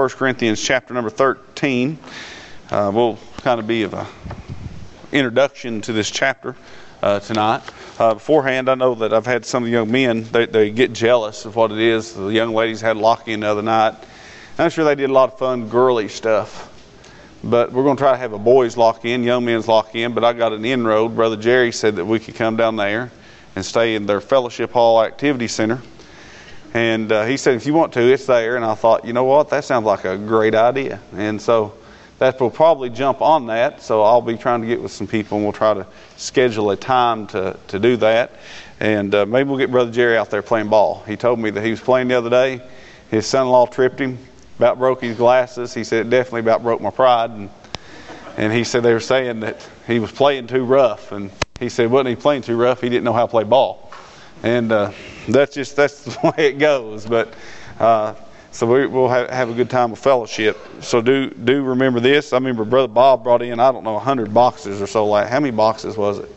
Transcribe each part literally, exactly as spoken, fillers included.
First Corinthians chapter number thirteen. Uh, we'll kind of be of a introduction to this chapter uh, tonight. Uh, beforehand, I know that I've had some of the young men, they, they get jealous of what it is. The young ladies had lock-in the other night. I'm sure they did a lot of fun, girly stuff. But we're going to try to have a boys lock-in, young men's lock-in. But I got an inroad. Brother Jerry said that we could come down there and stay in their Fellowship Hall Activity Center. And uh, he said, if you want to, it's there. And I thought, you know what, that sounds like a great idea. And so that will probably jump on that. So I'll be trying to get with some people, and we'll try to schedule a time to, to do that. And uh, maybe we'll get Brother Jerry out there playing ball. He told me that he was playing the other day. His son-in-law tripped him, about broke his glasses. He said it definitely about broke my pride. And, and he said they were saying that he was playing too rough. And he said, wasn't he playing too rough? He didn't know how to play ball. And uh, that's just that's the way it goes. But uh, so we, we'll have, have a good time of fellowship. So do do remember this. I remember Brother Bob brought in, I don't know, a hundred boxes or so. Like, how many boxes was it?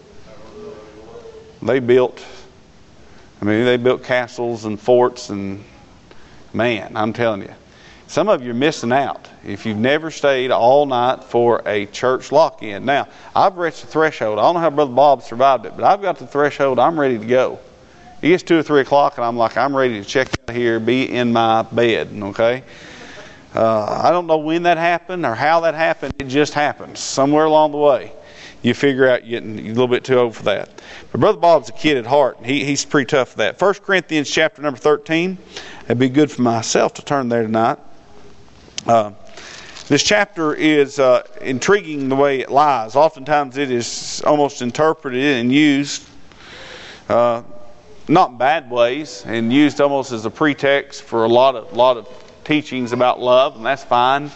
They built. I mean, they built castles and forts, and man, I'm telling you, some of you are missing out if you've never stayed all night for a church lock-in. Now, I've reached the threshold. I don't know how Brother Bob survived it, but I've got the threshold. I'm ready to go. It gets two or three o'clock, and I'm like, I'm ready to check out of here, be in my bed, okay? Uh, I don't know when that happened or how that happened. It just happens. Somewhere along the way, you figure out you're getting a little bit too old for that. But Brother Bob's a kid at heart. He, he's pretty tough for that. First Corinthians chapter number thirteen. It'd be good for myself to turn there tonight. Uh, this chapter is uh, intriguing the way it lies. Oftentimes it is almost interpreted and used uh, not in bad ways, and used almost as a pretext for a lot of lot of teachings about love, and that's fine,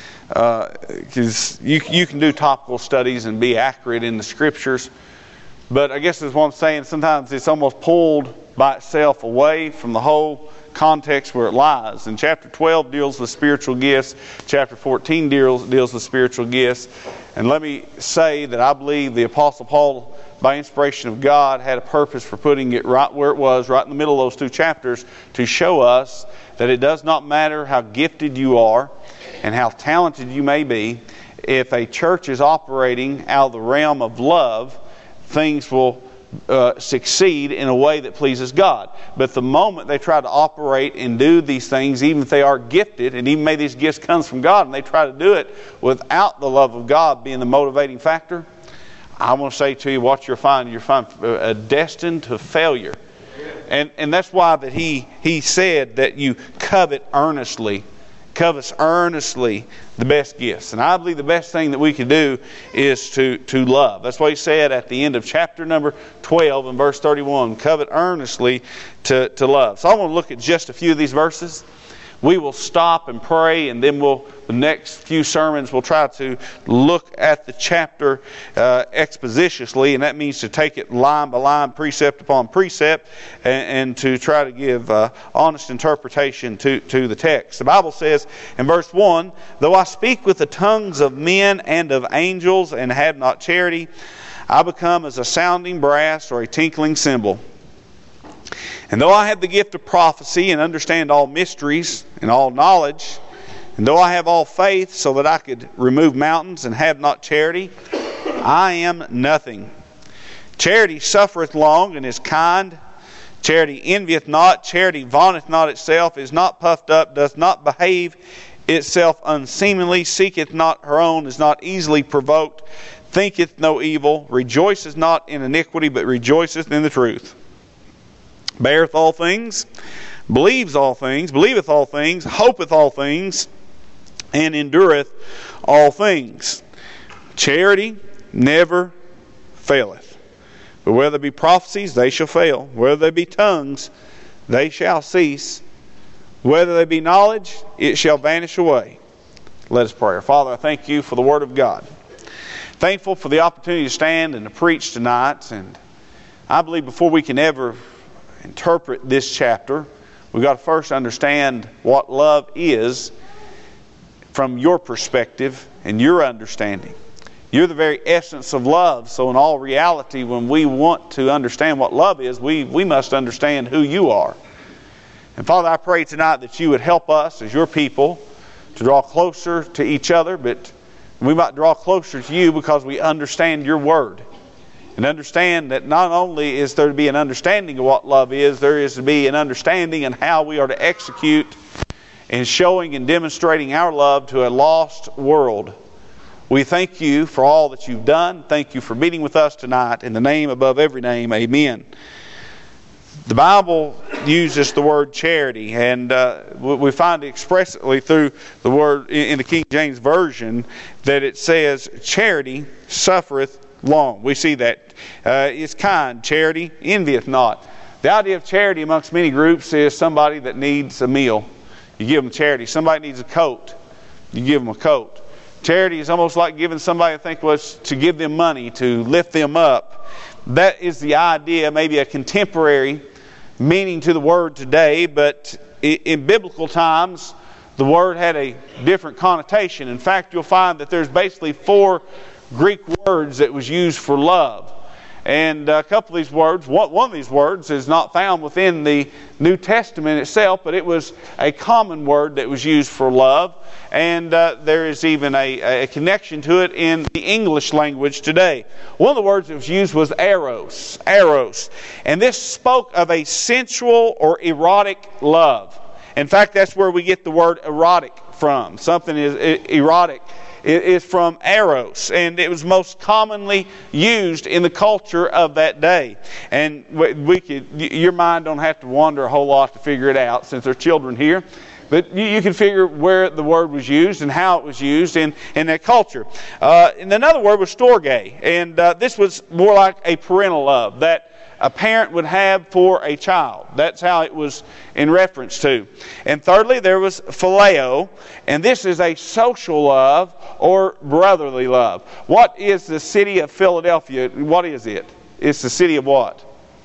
because uh, you you can do topical studies and be accurate in the scriptures. But I guess that's what I'm saying. Sometimes it's almost pulled by itself away from the whole context where it lies. And chapter twelve deals with spiritual gifts. Chapter fourteen deals deals with spiritual gifts. And let me say that I believe the Apostle Paul, by inspiration of God, had a purpose for putting it right where it was, right in the middle of those two chapters, to show us that it does not matter how gifted you are and how talented you may be. If a church is operating out of the realm of love, things will uh, succeed in a way that pleases God. But the moment they try to operate and do these things, even if they are gifted, and even maybe these gifts comes from God, and they try to do it without the love of God being the motivating factor, I want to say to you, what you're finding, you're finding uh, destined to failure. And and that's why that he he said that you covet earnestly, covet earnestly the best gifts. And I believe the best thing that we can do is to, to love. That's what he said at the end of chapter number twelve and verse thirty-one. Covet earnestly to, to love. So I want to look at just a few of these verses. We will stop and pray, and then we'll, the next few sermons, we'll try to look at the chapter uh, expositiously, and that means to take it line by line, precept upon precept, and, and to try to give uh, honest interpretation to, to the text. The Bible says in verse one, though I speak with the tongues of men and of angels and have not charity, I become as a sounding brass or a tinkling cymbal. And though I have the gift of prophecy and understand all mysteries and all knowledge, and though I have all faith so that I could remove mountains and have not charity, I am nothing. Charity suffereth long and is kind. Charity envieth not. Charity vaunteth not itself, is not puffed up, doth not behave itself unseemly, seeketh not her own, is not easily provoked, thinketh no evil, rejoiceth not in iniquity, but rejoiceth in the truth. Beareth all things, believes all things, believeth all things, hopeth all things, and endureth all things. Charity never faileth. But whether there be prophecies, they shall fail. Whether there be tongues, they shall cease. Whether there be knowledge, it shall vanish away. Let us pray. Father, I thank you for the Word of God. Thankful for the opportunity to stand and to preach tonight. And I believe before we can ever interpret this chapter, we've got to first understand what love is from your perspective and your understanding. You're the very essence of love. So in all reality, when we want to understand what love is, we, we must understand who you are. And Father, I pray tonight that you would help us as your people to draw closer to each other, but we might draw closer to you because we understand your word. And understand that not only is there to be an understanding of what love is, there is to be an understanding in how we are to execute in showing and demonstrating our love to a lost world. We thank you for all that you've done. Thank you for meeting with us tonight. In the name above every name, amen. The Bible uses the word charity, and uh, we find expressly through the word in the King James Version that it says, charity suffereth long. We see that. Uh, it's kind. Charity envieth not. The idea of charity amongst many groups is somebody that needs a meal. You give them charity. Somebody needs a coat. You give them a coat. Charity is almost like giving somebody, I think, was to give them money, to lift them up. That is the idea, maybe a contemporary meaning to the word today, but in biblical times, the word had a different connotation. In fact, you'll find that there's basically four Greek words that was used for love. And a couple of these words, one of these words is not found within the New Testament itself, but it was a common word that was used for love. And uh, there is even a, a connection to it in the English language today. One of the words that was used was eros, eros. And this spoke of a sensual or erotic love. In fact, that's where we get the word erotic from. Something is erotic. It is from eros, and it was most commonly used in the culture of that day. And we could, your mind don't have to wander a whole lot to figure it out, since there are children here. But you, you can figure where the word was used and how it was used in, in that culture. Uh, and another word was storge, and uh, this was more like a parental love that a parent would have for a child. That's how it was in reference to. And thirdly, there was phileo, and this is a social love or brotherly love. What is the city of Philadelphia? What is it? It's the city of what?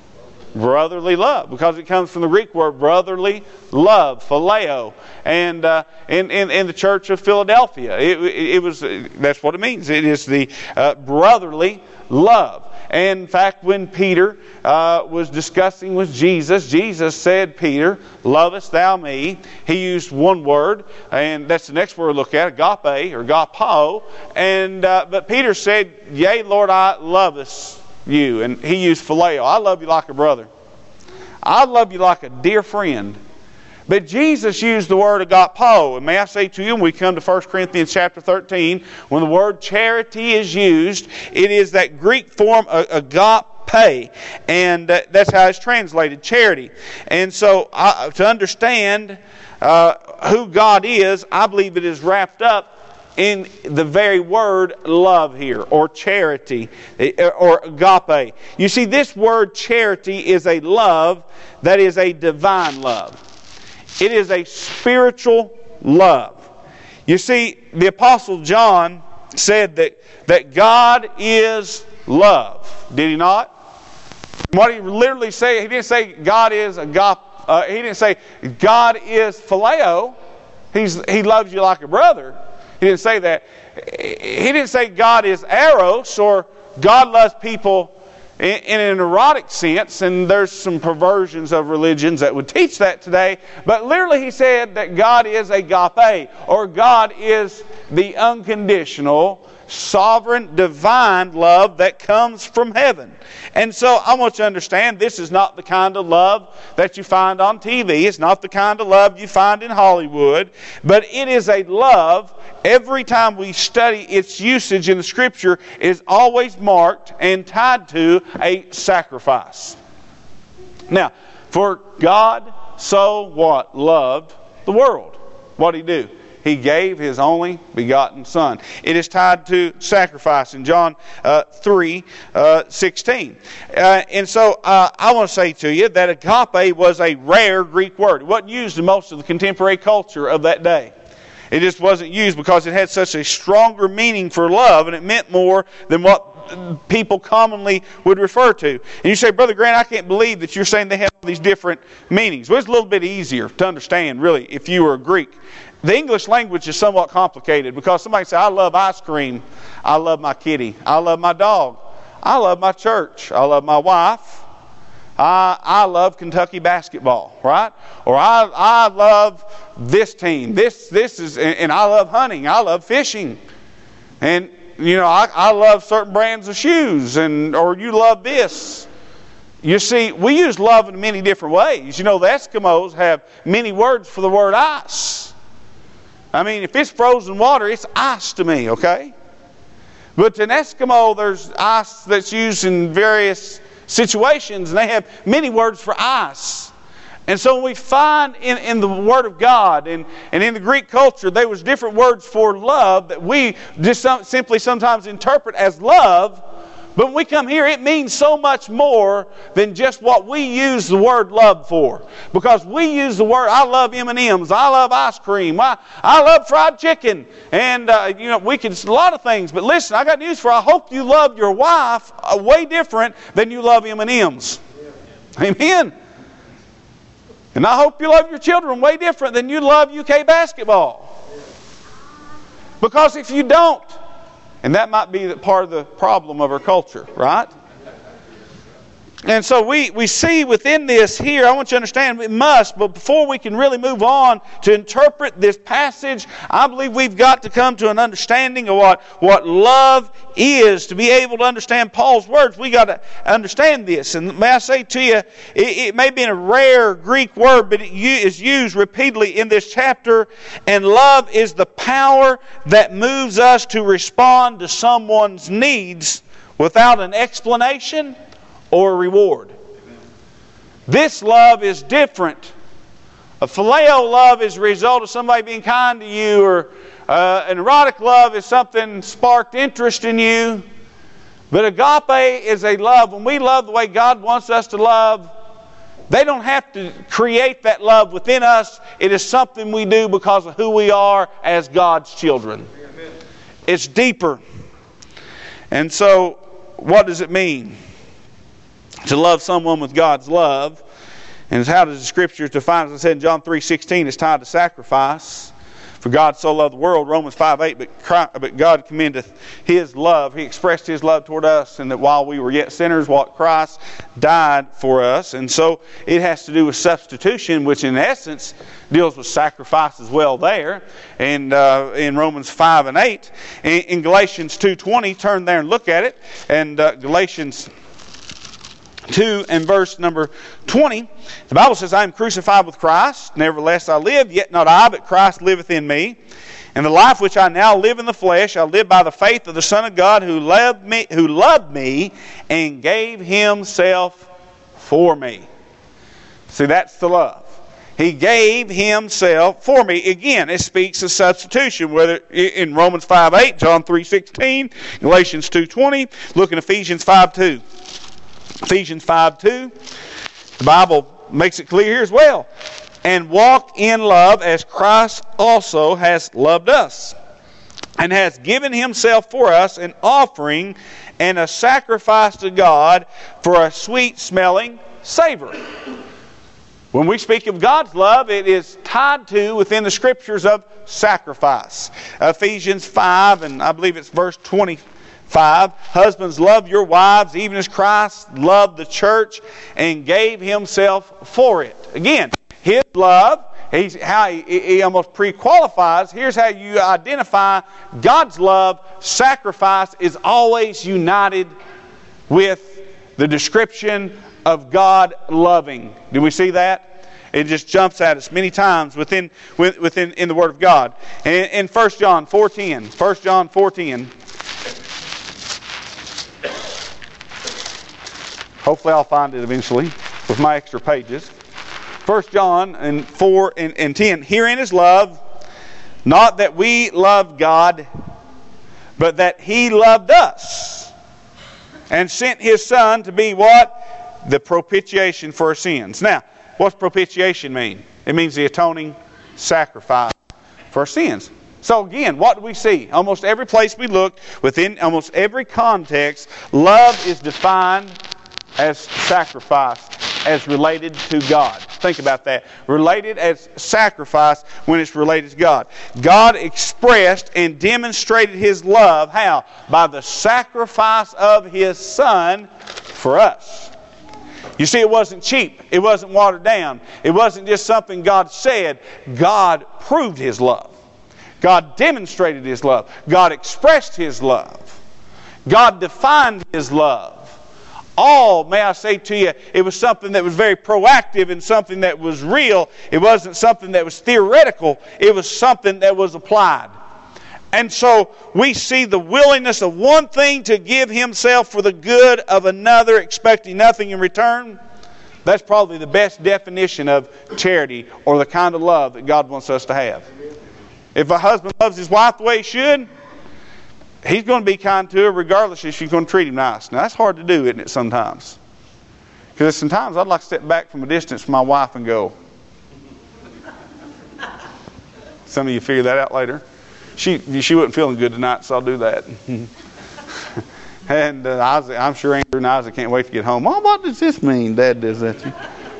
Brotherly love, because it comes from the Greek word brotherly love, phileo. And uh, in, in in the church of Philadelphia, it, it, it was that's what it means. It is the uh, brotherly love. And in fact, when Peter uh, was discussing with Jesus, Jesus said, Peter, lovest thou me? He used one word, and that's the next word we look at, agape or agapao. And uh, but Peter said, yea, Lord, I lovest you. And he used phileo. I love you like a brother. I love you like a dear friend. But Jesus used the word agapao. And may I say to you, when we come to First Corinthians chapter thirteen, when the word charity is used, it is that Greek form agape. And uh, that's how it's translated, charity. And so uh, to understand uh, who God is, I believe it is wrapped up in the very word love here, or charity, or agape. You see, this word charity is a love that is a divine love. It is a spiritual love. You see, the Apostle John said that, that God is love. Did he not? What he literally said, he didn't say God is agape. Uh, he didn't say God is phileo. He's, he loves you like a brother. He didn't say that. He didn't say God is eros, or God loves people in, in an erotic sense, and there's some perversions of religions that would teach that today. But literally he said that God is agape, or God is the unconditional, sovereign, divine love that comes from heaven. And so I want you to understand, this is not the kind of love that you find on T V. It's not the kind of love you find in Hollywood. But it is a love, every time we study its usage in the Scripture, is always marked and tied to a sacrifice. Now, for God so what? Loved the world. What did He do? He gave His only begotten Son. It is tied to sacrifice in John uh, three sixteen. Uh, and so uh, I want to say to you that agape was a rare Greek word. It wasn't used in most of the contemporary culture of that day. It just wasn't used because it had such a stronger meaning for love, and it meant more than what people commonly would refer to. And you say, Brother Grant, I can't believe that you're saying they have all these different meanings. Well, it's a little bit easier to understand, really, if you were a Greek. The English language is somewhat complicated because somebody say, I love ice cream. I love my kitty. I love my dog. I love my church. I love my wife. I, I love Kentucky basketball, right? Or I, I love this team. This, this is, and, and I love hunting. I love fishing. And, you know, I, I love certain brands of shoes, and or you love this. You see, we use love in many different ways. You know, the Eskimos have many words for the word ice. I mean, if it's frozen water, it's ice to me, okay? But to an Eskimo, there's ice that's used in various situations, and they have many words for ice. And so we find in, in the Word of God and, and in the Greek culture, there was different words for love that we just simply sometimes interpret as love. But when we come here, it means so much more than just what we use the word love for. Because we use the word, I love M and M's, I love ice cream, I, I love fried chicken. And, uh, you know, we can, a lot of things. But listen, I got news for you. I hope you love your wife uh, way different than you love M and M's. Yeah. Amen. And I hope you love your children way different than you love U K basketball. Because if you don't, and that might be part of the problem of our culture, right? And so we, we see within this here, I want you to understand, we must, but before we can really move on to interpret this passage, I believe we've got to come to an understanding of what, what love is. To be able to understand Paul's words, we got to understand this. And may I say to you, it, it may be a rare Greek word, but it is used repeatedly in this chapter. And love is the power that moves us to respond to someone's needs without an explanation or a reward. This love is different. A phileo love is a result of somebody being kind to you, or uh, an erotic love is something sparked interest in you. But agape is a love. When we love the way God wants us to love, they don't have to create that love within us. It is something we do because of who we are as God's children. Amen. It's deeper. And so, what does it mean to love someone with God's love? And how does the Scripture define, as I said in John three sixteen, it's tied to sacrifice. For God so loved the world, Romans five eight, but, Christ, but God commendeth His love. He expressed His love toward us, and that while we were yet sinners, what Christ died for us. And so it has to do with substitution, which in essence deals with sacrifice as well there. And uh, in Romans five and eight, in, in Galatians two twenty, turn there and look at it. And uh, Galatians two and verse number twenty, the Bible says, I am crucified with Christ, nevertheless I live, yet not I, but Christ liveth in me. And the life which I now live in the flesh, I live by the faith of the Son of God, who loved me, who loved me and gave Himself for me. See, that's the love. He gave Himself for me. Again, it speaks of substitution, whether in Romans five eight, John three sixteen, Galatians two twenty, look in Ephesians five two. Ephesians five two, the Bible makes it clear here as well. And walk in love as Christ also has loved us, and has given Himself for us an offering and a sacrifice to God for a sweet-smelling savor. When we speak of God's love, it is tied to, within the Scriptures, of sacrifice. Ephesians five, and I believe it's verse twenty-five. Husbands, love your wives, even as Christ loved the church and gave Himself for it. Again, His love, he's how he, he almost pre-qualifies. Here's how you identify God's love. Sacrifice is always united with the description of God loving. Do we see that? It just jumps at us many times within within in the Word of God. In, in First John four ten, First John four ten. Hopefully I'll find it eventually with my extra pages. First John and four and, and ten. Herein is love, not that we loved God, but that He loved us and sent His Son to be what? The propitiation for our sins. Now, what's propitiation mean? It means the atoning sacrifice for our sins. So again, what do we see? Almost every place we look, within almost every context, love is defined as sacrifice, as related to God. Think about that. Related as sacrifice when it's related to God. God expressed and demonstrated His love. How? By the sacrifice of His Son for us. You see, it wasn't cheap. It wasn't watered down. It wasn't just something God said. God proved His love. God demonstrated His love. God expressed His love. God defined His love. All, may I say to you, it was something that was very proactive and something that was real. It wasn't something that was theoretical. It was something that was applied. And so we see the willingness of one thing to give himself for the good of another, expecting nothing in return. That's probably the best definition of charity, or the kind of love that God wants us to have. If a husband loves his wife the way he should, he's going to be kind to her regardless if she's going to treat him nice. Now that's hard to do, isn't it, sometimes? Because sometimes I'd like to step back from a distance from my wife and go. Some of you figure that out later. She she wasn't feeling good tonight, so I'll do that. And uh, Isaac, I'm sure Andrew and Isaac can't wait to get home. Mom, what does this mean? Dad does that to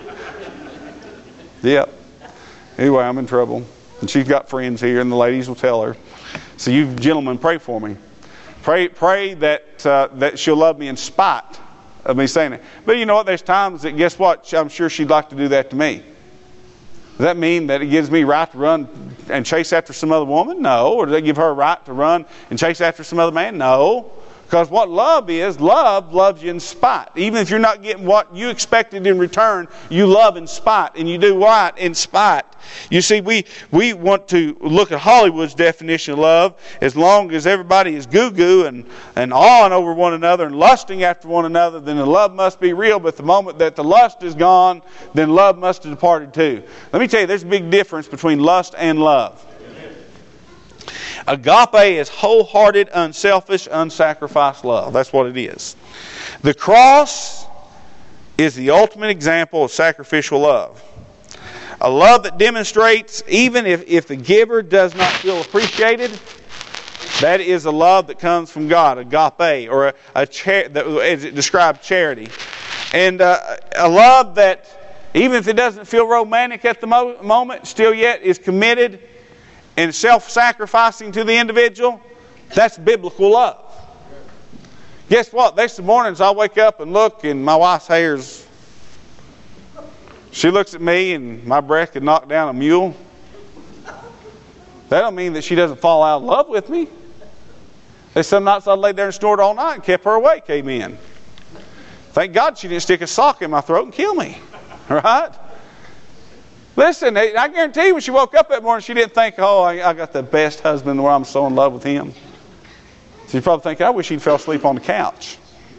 you. Yep. Anyway, I'm in trouble. And she's got friends here, and the ladies will tell her. So you gentlemen, pray for me. Pray pray that uh, that she'll love me in spite of me saying it. But you know what? There's times that, guess what? I'm sure she'd like to do that to me. Does that mean that it gives me right to run and chase after some other woman? No. Or does that give her a right to run and chase after some other man? No. Because what love is, love loves you in spite. Even if you're not getting what you expected in return, you love in spite. And you do right in spite. You see, we, we want to look at Hollywood's definition of love. As long as everybody is goo-goo and, and awing over one another and lusting after one another, then the love must be real. But the moment that the lust is gone, then love must have departed too. Let me tell you, there's a big difference between lust and love. Agape is wholehearted, unselfish, unsacrificed love. That's what it is. The cross is the ultimate example of sacrificial love. A love that demonstrates, even if, if the giver does not feel appreciated, that is a love that comes from God, agape, or a, a char- that, as it describes charity. And uh, a love that, even if it doesn't feel romantic at the mo- moment, still yet is committed and self-sacrificing to the individual. That's biblical love. Guess what? There's some mornings I'll wake up and look, and my wife's hair's... She looks at me, and my breath could knock down a mule. That don't mean that she doesn't fall out of love with me. There's some nights I laid there and snored all night and kept her awake. Amen. Thank God she didn't stick a sock in my throat and kill me. Right? Listen, I guarantee you when she woke up that morning, she didn't think, oh, I, I got the best husband in the world. I'm so in love with him. She's probably thinking, I wish he'd fell asleep on the couch.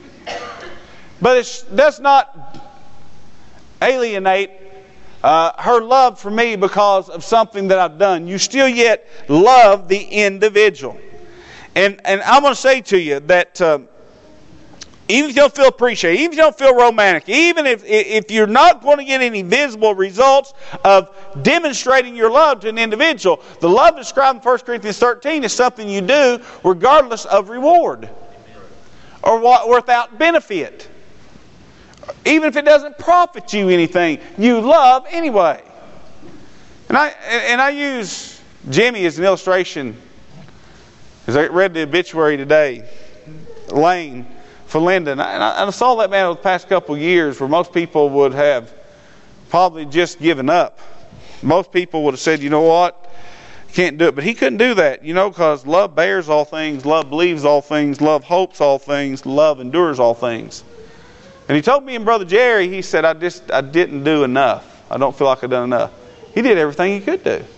But it does not alienate uh, her love for me because of something that I've done. You still yet love the individual. And, and I want to say to you that... Uh, even if you don't feel appreciated, even if you don't feel romantic, even if, if you're not going to get any visible results of demonstrating your love to an individual, the love described in First Corinthians thirteen is something you do regardless of reward or what, without benefit. Even if it doesn't profit you anything, you love anyway. And I, and I use Jimmy as an illustration. As I read the obituary today, Lane, for Linda. And I, I saw that man over the past couple of years where most people would have probably just given up. Most people would have said, you know what, can't do it. But he couldn't do that, you know, because love bears all things, love believes all things, love hopes all things, love endures all things. And he told me and Brother Jerry, he said, I just I didn't do enough. I don't feel like I've done enough. He did everything he could do.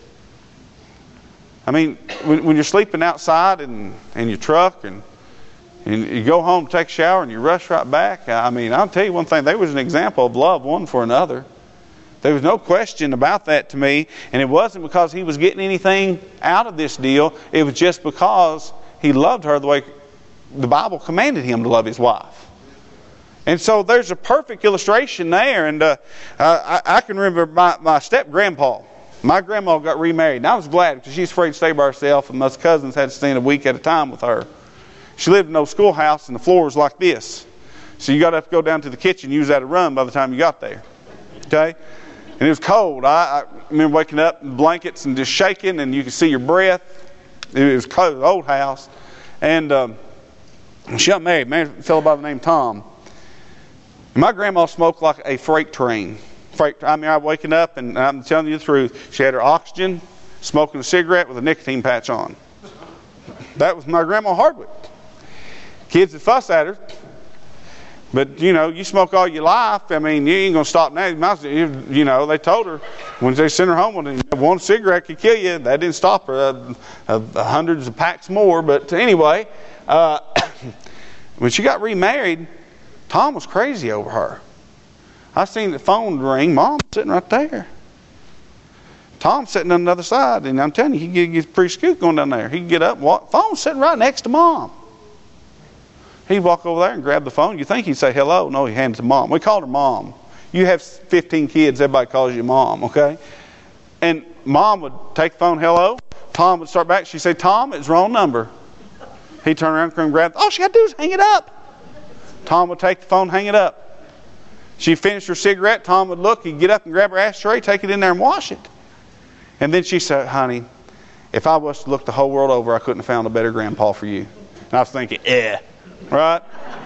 I mean, when, when you're sleeping outside in, in your truck and And you go home, take a shower, and you rush right back. I mean, I'll tell you one thing. There was an example of love one for another. There was no question about that to me. And it wasn't because he was getting anything out of this deal. It was just because he loved her the way the Bible commanded him to love his wife. And so there's a perfect illustration there. And uh, I, I can remember my, my step-grandpa. My grandma got remarried. And I was glad because she's afraid to stay by herself. And my cousins had to stay in a week at a time with her. She lived in no schoolhouse, and the floor was like this. So you got to have to go down to the kitchen and use that to run by the time you got there. Okay? And it was cold. I, I remember waking up in blankets and just shaking, and you could see your breath. It was cold, old house. And um, she got married, married a fellow by the name of Tom. My grandma smoked like a freight train. Freight, I mean, I'm waking up and I'm telling you the truth. She had her oxygen, smoking a cigarette with a nicotine patch on. That was my grandma Hardwick. Kids would fuss at her. But, you know, you smoke all your life. I mean, you ain't going to stop now. You know, they told her when they sent her home, one cigarette could kill you. That didn't stop her. Uh, uh, hundreds of packs more. But anyway, uh, when she got remarried, Tom was crazy over her. I seen the phone ring. Mom's sitting right there. Tom's sitting on the other side. And I'm telling you, he gets pretty scoot going down there. He can get up and walk. Phone's sitting right next to Mom. He'd walk over there and grab the phone. You think he'd say hello. No, he handed it to Mom. We called her Mom. You have fifteen kids, everybody calls you Mom, okay? And Mom would take the phone, hello. Tom would start back. She'd say, Tom, it's wrong number. He'd turn around and grab it. All she got to do is hang it up. Tom would take the phone, hang it up. She'd finish her cigarette. Tom would look. He'd get up and grab her ashtray, take it in there and wash it. And then she said, honey, if I was to look the whole world over, I couldn't have found a better grandpa for you. And I was thinking, eh. Right?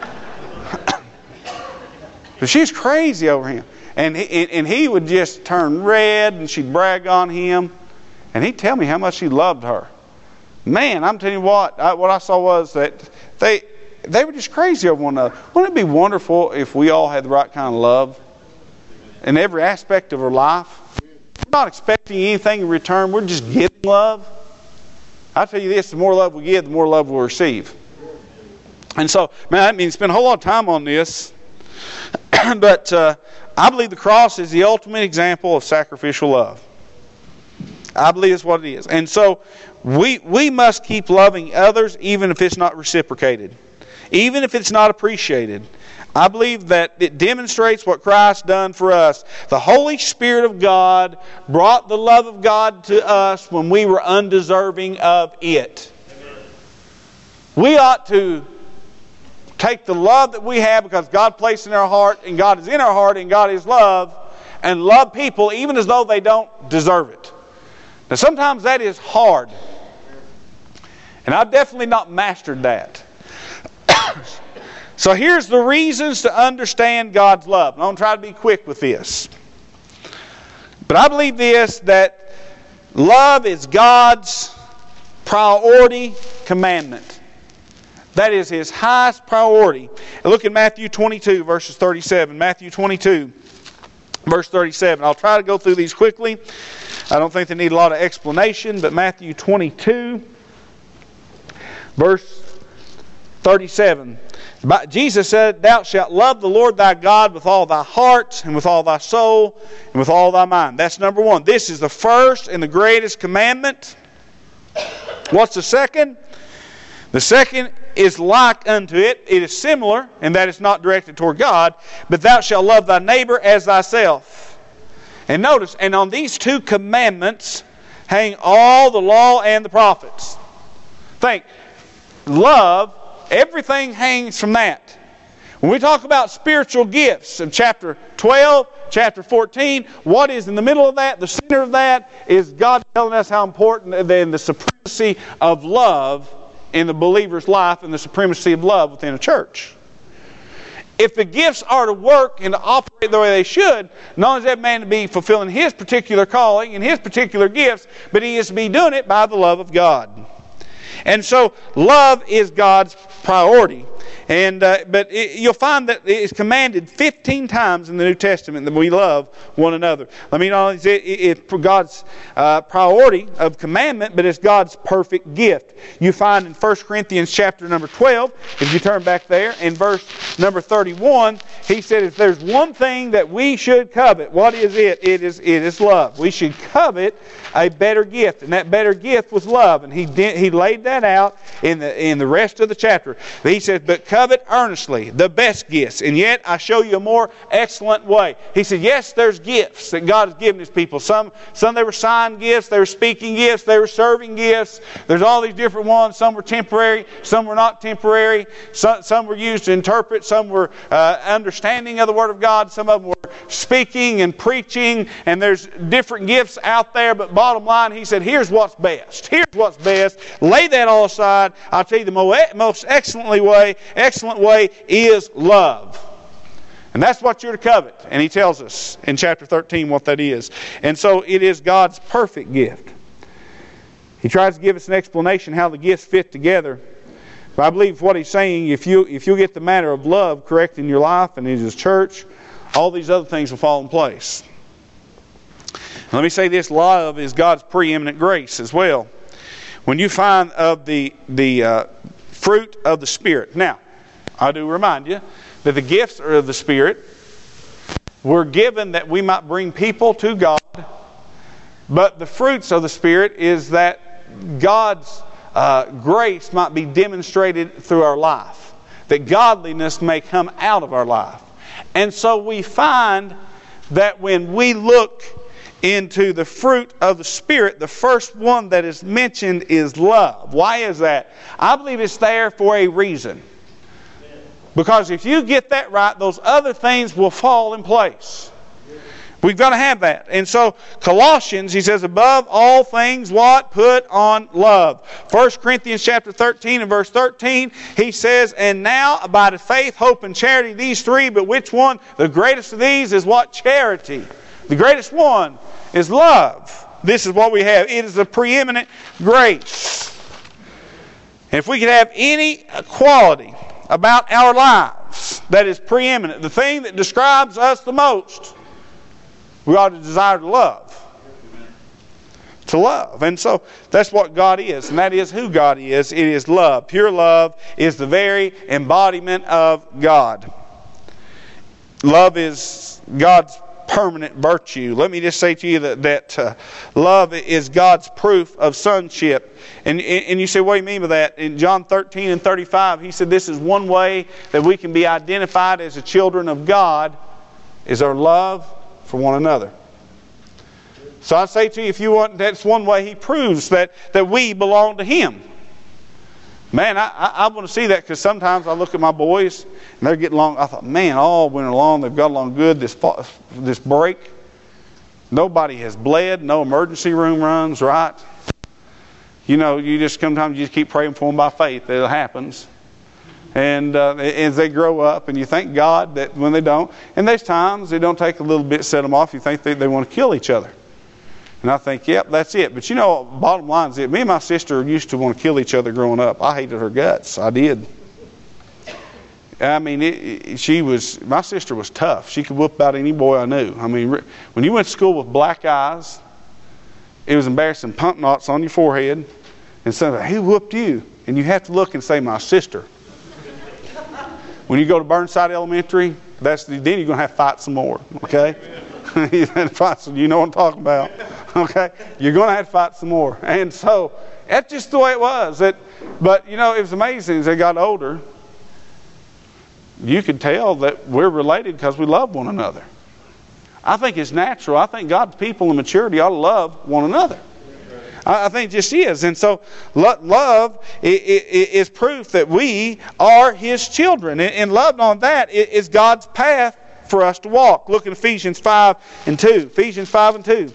But she's crazy over him. And he, and he would just turn red and she'd brag on him. And he'd tell me how much he loved her. Man, I'm telling you what, I, what I saw was that they they were just crazy over one another. Wouldn't it be wonderful if we all had the right kind of love in every aspect of our life? We're not expecting anything in return. We're just giving love. I tell you this, the more love we give, the more love we'll receive. And so, man, I mean, spend a whole lot of time on this. But uh, I believe the cross is the ultimate example of sacrificial love. I believe it's what it is. And so, we we must keep loving others even if it's not reciprocated. Even if it's not appreciated. I believe that it demonstrates what Christ done for us. The Holy Spirit of God brought the love of God to us when we were undeserving of it. We ought to take the love that we have because God placed in our heart, and God is in our heart, and God is love, and love people even as though they don't deserve it. Now sometimes that is hard. And I've definitely not mastered that. So here's the reasons to understand God's love. And I'm going to try to be quick with this. But I believe this, that love is God's priority commandment. That is His highest priority. And look at Matthew twenty-two, verses thirty-seven. Matthew twenty-two, verse thirty-seven. I'll try to go through these quickly. I don't think they need a lot of explanation, but Matthew twenty-two, verse thirty-seven. Jesus said, Thou shalt love the Lord thy God with all thy heart, and with all thy soul, and with all thy mind. That's number one. This is the first and the greatest commandment. What's the second? The second is like unto it. It is similar, in that it's not directed toward God. But thou shalt love thy neighbor as thyself. And notice, and on these two commandments hang all the law and the prophets. Think, love, everything hangs from that. When we talk about spiritual gifts in chapter twelve, chapter fourteen, what is in the middle of that, the center of that, is God telling us how important then the supremacy of love in the believer's life and the supremacy of love within a church. If the gifts are to work and to operate the way they should, not only is that man to be fulfilling his particular calling and his particular gifts, but he is to be doing it by the love of God. And so, love is God's priority. And uh, but it, you'll find that it is commanded fifteen times in the New Testament that we love one another. I mean, not only is it, it, it God's uh, priority of commandment, but it's God's perfect gift. You find in First Corinthians chapter number twelve, if you turn back there, in verse number thirty-one, he said, if there's one thing that we should covet, what is it? It is, it is love. We should covet a better gift, and that better gift was love. And he did, he laid that out in the in the rest of the chapter. He said, but covet earnestly the best gifts, and yet I show you a more excellent way. He said, yes, there's gifts that God has given His people. Some, some they were sign gifts, they were speaking gifts, they were serving gifts. There's all these different ones. Some were temporary, some were not temporary. Some, some were used to interpret, some were uh, understanding of the Word of God. Some of them were speaking and preaching, and there's different gifts out there. But bottom line, he said, here's what's best. Here's what's best. Lay that all aside. I'll tell you the most excellently way, excellent way is love. And that's what you're to covet. And he tells us in chapter thirteen what that is. And so it is God's perfect gift. He tries to give us an explanation how the gifts fit together. But I believe what he's saying, if you if you get the matter of love correct in your life and in his church, all these other things will fall in place. Let me say this, love is God's preeminent grace as well. When you find of the, the uh, fruit of the Spirit. Now, I do remind you that the gifts of the Spirit were given that we might bring people to God. But the fruits of the Spirit is that God's uh, grace might be demonstrated through our life. That godliness may come out of our life. And so we find that when we look into the fruit of the Spirit, the first one that is mentioned is love. Why is that? I believe it's there for a reason. Because if you get that right, those other things will fall in place. We've got to have that. And so Colossians, he says, above all things, what? Put on love. First Corinthians chapter thirteen and verse thirteen, he says, and now abideth faith, hope, and charity, these three, but which one? The greatest of these is what? Charity. The greatest one is love. This is what we have. It is the preeminent grace. And if we could have any quality about our lives that is preeminent, the thing that describes us the most, we ought to desire to love. To love. And so that's what God is. And that is who God is. It is love. Pure love is the very embodiment of God. Love is God's permanent virtue. Let me just say to you that, that uh, love is God's proof of sonship. And, and you say, what do you mean by that? In John thirteen and thirty-five, he said this is one way that we can be identified as the children of God, is our love for one another. So I say to you, if you want, that's one way he proves that, that we belong to him. Man, I, I, I want to see that, because sometimes I look at my boys and they're getting along. I thought, man, all winter long they've got along good. This this break, nobody has bled, no emergency room runs, right? You know, you just sometimes you just keep praying for them by faith that it happens. And uh, as they grow up, and you thank God that when they don't, and there's times it don't take a little bit to set them off. You think they, they want to kill each other. And I think, yep, that's it. But you know, bottom line is it. Me and my sister used to want to kill each other growing up. I hated her guts. I did. I mean, it, it, she was, my sister was tough. She could whoop out any boy I knew. I mean, when you went to school with black eyes, it was embarrassing. Pump knots on your forehead. And somebody, who whooped you? And you have to look and say, my sister. When you go to Burnside Elementary, that's the, then you're going to have to fight some more. Okay? You know what I'm talking about. Okay? You're going to have to fight some more. And so, that's just the way it was. It, but, you know, it was amazing as they got older. You could tell that we're related because we love one another. I think it's natural. I think God's people in maturity ought to love one another. I, I think it just is. And so, lo- love is proof that we are his children. And, and love on that is God's path for us to walk. Look at Ephesians five and two. Ephesians five and two.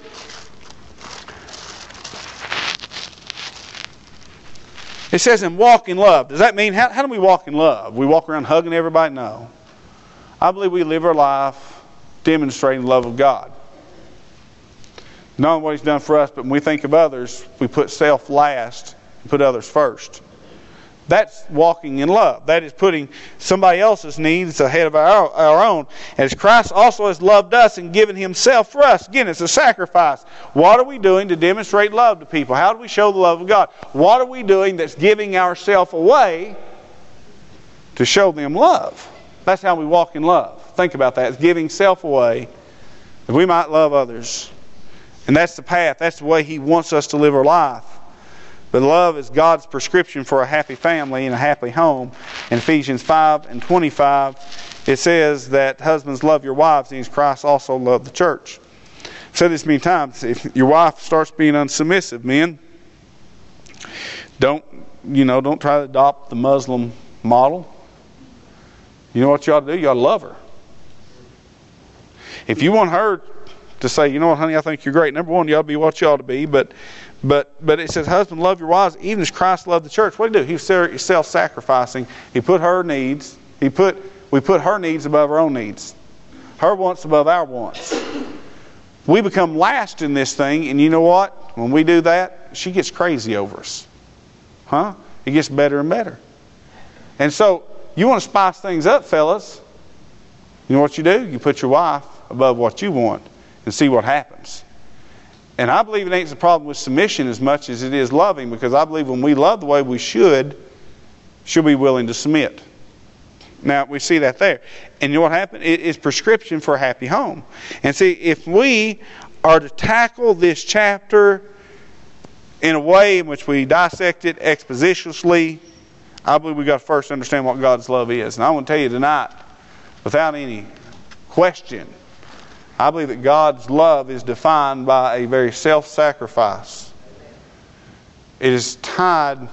It says, and walk in love. Does that mean, how, how do we walk in love? We walk around hugging everybody? No. I believe we live our life demonstrating the love of God. Not what he's done for us, but when we think of others, we put self last and put others first. That's walking in love. That is putting somebody else's needs ahead of our, our own. As Christ also has loved us and given himself for us. Again, it's a sacrifice. What are we doing to demonstrate love to people? How do we show the love of God? What are we doing that's giving ourselves away to show them love? That's how we walk in love. Think about that. It's giving self away that we might love others. And that's the path. That's the way he wants us to live our life. But love is God's prescription for a happy family and a happy home. In Ephesians five and twenty-five, it says that husbands love your wives, and as Christ also loved the church. I've said this many times. If your wife starts being unsubmissive, men, don't you know? Don't try to adopt the Muslim model. You know what you ought to do? You ought to love her. If you want her to say, you know what, honey, I think you're great. Number one, you ought to be what you ought to be, but. But but it says, husband, love your wives, even as Christ loved the church. What did he do? He was self-sacrificing. He put her needs. He put we put her needs above our own needs. Her wants above our wants. We become last in this thing, and you know what? When we do that, she gets crazy over us. Huh? It gets better and better. And so, you want to spice things up, fellas. You know what you do? You put your wife above what you want and see what happens. And I believe it ain't the problem with submission as much as it is loving, because I believe when we love the way we should, she'll be willing to submit. Now, we see that there. And you know what happened? It is prescription for a happy home. And see, if we are to tackle this chapter in a way in which we dissect it expositionally, I believe we've got to first understand what God's love is. And I want to tell you tonight, without any question, I believe that God's love is defined by a very self-sacrifice. It is tied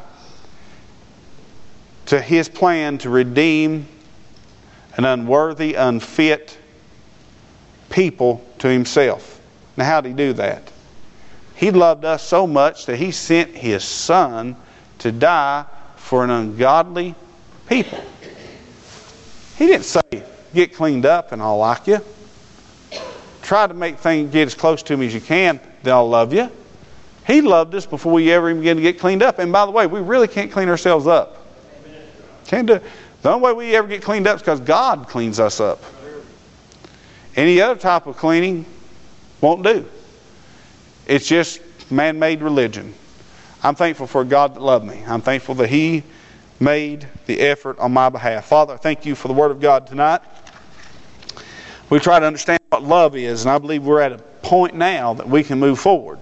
to His plan to redeem an unworthy, unfit people to Himself. Now, how did He do that? He loved us so much that He sent His Son to die for an ungodly people. He didn't say, get cleaned up and I'll like you. Try to make things get as close to me as you can, then I'll love you. He loved us before we ever even began to get cleaned up. And by the way, we really can't clean ourselves up. Can't do it. The only way we ever get cleaned up is because God cleans us up. Any other type of cleaning won't do. It's just man-made religion. I'm thankful for a God that loved me. I'm thankful that He made the effort on my behalf. Father, I thank You for the Word of God tonight. We try to understand what love is, and I believe we're at a point now that we can move forward.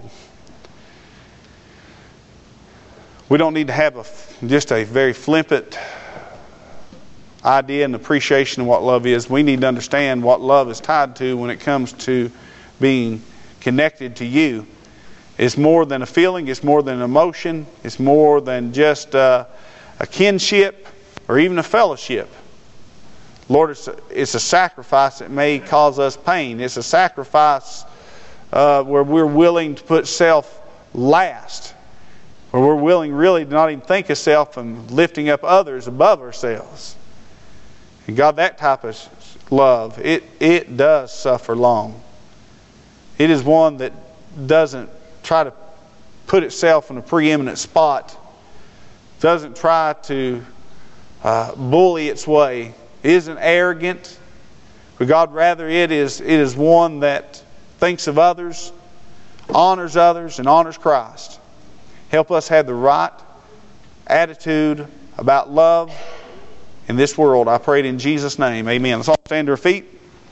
We don't need to have a, just a very flippant idea and appreciation of what love is. We need to understand what love is tied to when it comes to being connected to You. It's more than a feeling. It's more than an emotion. It's more than just uh, a kinship or even a fellowship. Lord, it's a, it's a sacrifice that may cause us pain. It's a sacrifice uh, where we're willing to put self last. Where we're willing really to not even think of self and lifting up others above ourselves. And God, that type of love, it, it does suffer long. It is one that doesn't try to put itself in a preeminent spot. Doesn't try to uh, bully its way. It isn't arrogant. But God, rather it is, it is one that thinks of others, honors others, and honors Christ. Help us have the right attitude about love in this world. I pray it in Jesus' name. Amen. Let's all stand to our feet.